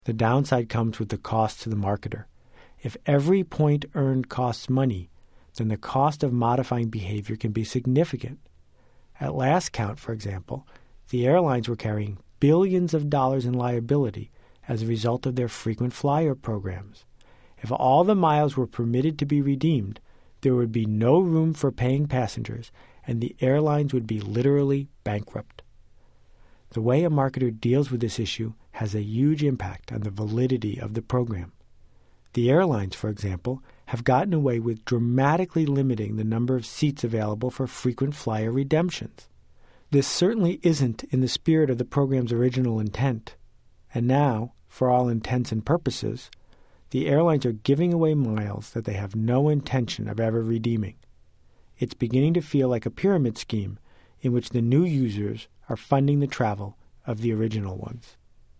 The downside comes with the cost to the marketer. If every point earned costs money, then the cost of modifying behavior can be significant. At last count, for example, the airlines were carrying billions of dollars in liability as a result of their frequent flyer programs. If all the miles were permitted to be redeemed, there would be no room for paying passengers, and the airlines would be literally bankrupt. The way a marketer deals with this issue has a huge impact on the validity of the program. The airlines, for example, have gotten away with dramatically limiting the number of seats available for frequent flyer redemptions. This certainly isn't in the spirit of the program's original intent. And now, for all intents and purposes, the airlines are giving away miles that they have no intention of ever redeeming. It's beginning to feel like a pyramid scheme in which the new users are funding the travel of the original ones.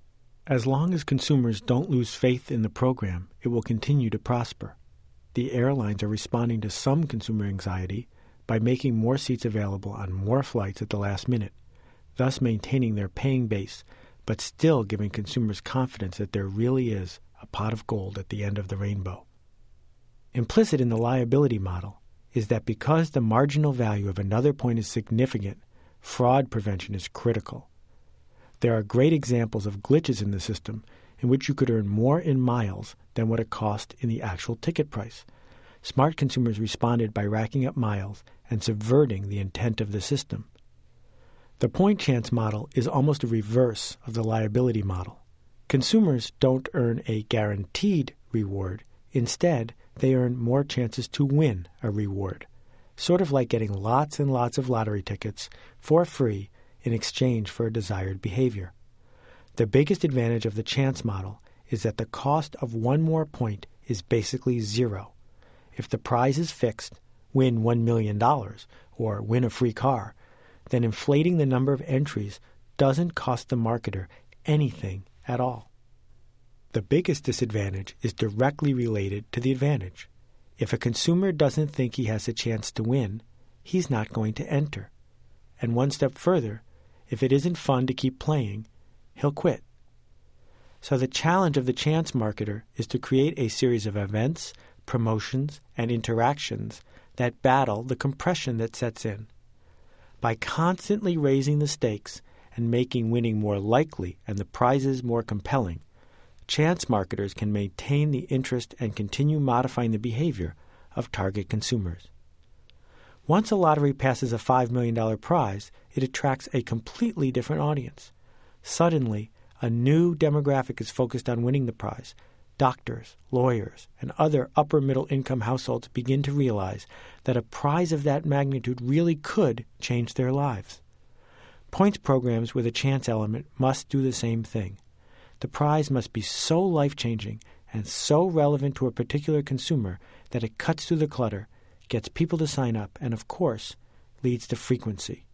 As long as consumers don't lose faith in the program, it will continue to prosper. The airlines are responding to some consumer anxiety by making more seats available on more flights at the last minute, thus maintaining their paying base, but still giving consumers confidence that there really is a pot of gold at the end of the rainbow. Implicit in the liability model is that because the marginal value of another point is significant, fraud prevention is critical. There are great examples of glitches in the system in which you could earn more in miles than what it cost in the actual ticket price. Smart consumers responded by racking up miles and subverting the intent of the system. The point chance model is almost a reverse of the liability model. Consumers don't earn a guaranteed reward. Instead, they earn more chances to win a reward, sort of like getting lots and lots of lottery tickets for free in exchange for a desired behavior. The biggest advantage of the chance model is that the cost of one more point is basically zero. If the prize is fixed, win $1 million, or win a free car, then inflating the number of entries doesn't cost the marketer anything at all. The biggest disadvantage is directly related to the advantage. If a consumer doesn't think he has a chance to win, he's not going to enter. And one step further, if it isn't fun to keep playing, he'll quit. So the challenge of the chance marketer is to create a series of events, promotions, and interactions that battle the compression that sets in. By constantly raising the stakes and making winning more likely and the prizes more compelling, chance marketers can maintain the interest and continue modifying the behavior of target consumers. Once a lottery passes a $5 million prize, it attracts a completely different audience. Suddenly, a new demographic is focused on winning the prize. Doctors, lawyers, and other upper-middle income households begin to realize that a prize of that magnitude really could change their lives. Points programs with a chance element must do the same thing. The prize must be so life-changing and so relevant to a particular consumer that it cuts through the clutter, gets people to sign up, and, of course, leads to frequency.